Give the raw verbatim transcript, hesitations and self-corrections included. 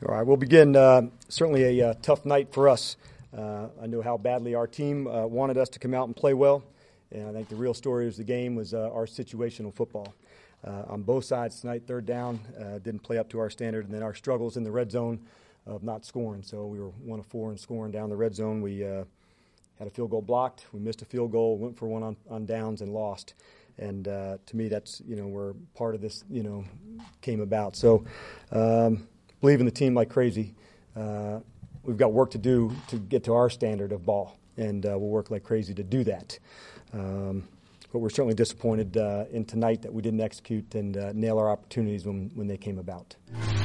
All right, we'll begin. Uh, certainly a uh, tough night for us. Uh, I know how badly our team uh, wanted us to come out and play well, and I think the real story of the game was uh, our situational football. Uh, on both sides tonight, third down, uh, didn't play up to our standard, and then our struggles in the red zone of not scoring. So we were one of four in scoring down the red zone. We uh, had a field goal blocked. We missed a field goal, went for one on, on downs and lost. And uh, to me, that's, you know, where part of this, you know, came about. So um, believe in the team like crazy. Uh, we've got work to do to get to our standard of ball, and uh, we'll work like crazy to do that. Um, but we're certainly disappointed uh, in tonight that we didn't execute and uh, nail our opportunities when, when they came about.